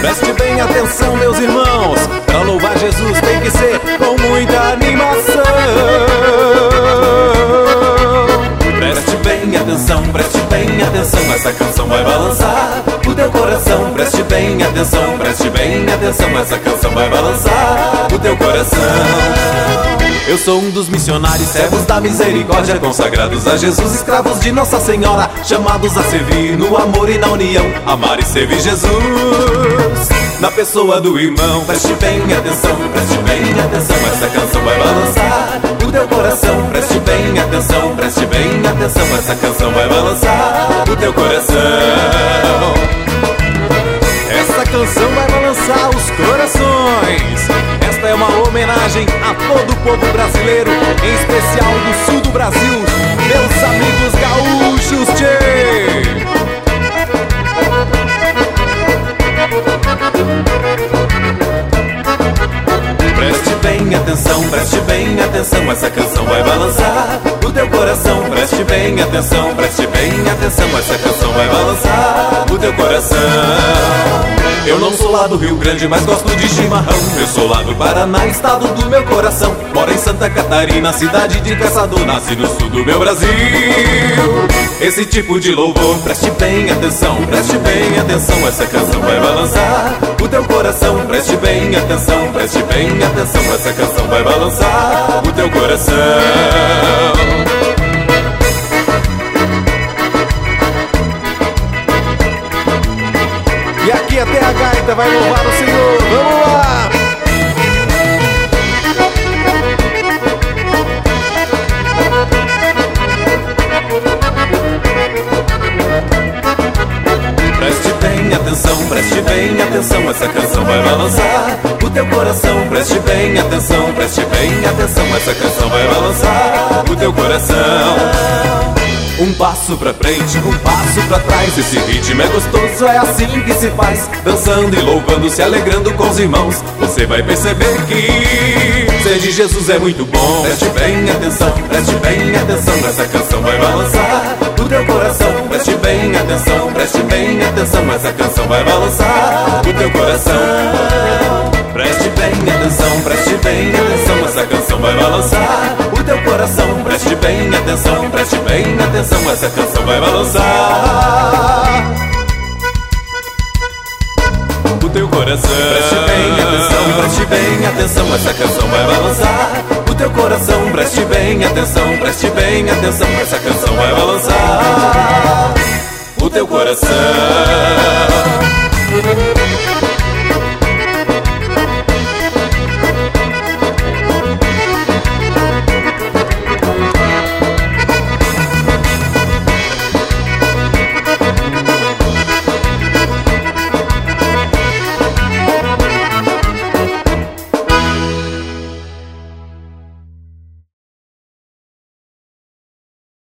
Preste bem atenção, meus irmãos, pra louvar Jesus tem que ser com muita animação. Preste bem atenção, essa canção vai balançar o teu coração. Preste bem atenção, essa canção vai balançar o teu coração. Eu sou um dos missionários, servos da misericórdia, consagrados a Jesus, escravos de Nossa Senhora, chamados a servir no amor e na união, amar e servir Jesus na pessoa do irmão. Preste bem atenção, essa canção vai balançar o teu coração. Preste bem atenção, essa canção vai balançar o teu coração. Essa canção vai balançar os corações. Esta é uma homenagem a todo o povo brasileiro, em especial do sul do Brasil, meus amigos gaúchos, tchê! Preste bem atenção, essa canção vai balançar o teu coração. Preste bem atenção, essa canção vai balançar o teu coração. Eu não sou lá do Rio Grande, mas gosto de chimarrão. Eu sou lá do Paraná, estado do meu coração. Moro em Santa Catarina, cidade de caçador. Nasci no sul do meu Brasil. Esse tipo de louvor, preste bem atenção, essa canção vai balançar o teu coração. Preste bem atenção, essa canção vai balançar o teu coração. E aqui até a gaita vai louvar o Senhor. Vamos lá! Preste bem atenção, essa canção vai balançar o teu coração. Preste bem atenção, essa canção vai balançar o teu coração. Um passo pra frente, um passo pra trás, esse ritmo é gostoso, é assim que se faz. Dançando e louvando, se alegrando com os irmãos, você vai perceber que ser de Jesus é muito bom. Preste bem atenção, essa canção vai balançar o teu coração. Preste bem atenção, essa canção vai balançar o teu coração. Preste bem atenção, essa canção vai balançar o teu coração. Preste bem atenção, essa canção vai balançar o teu coração. Preste bem atenção, essa canção vai balançar o teu coração. Preste bem atenção, essa canção vai balançar o teu coração.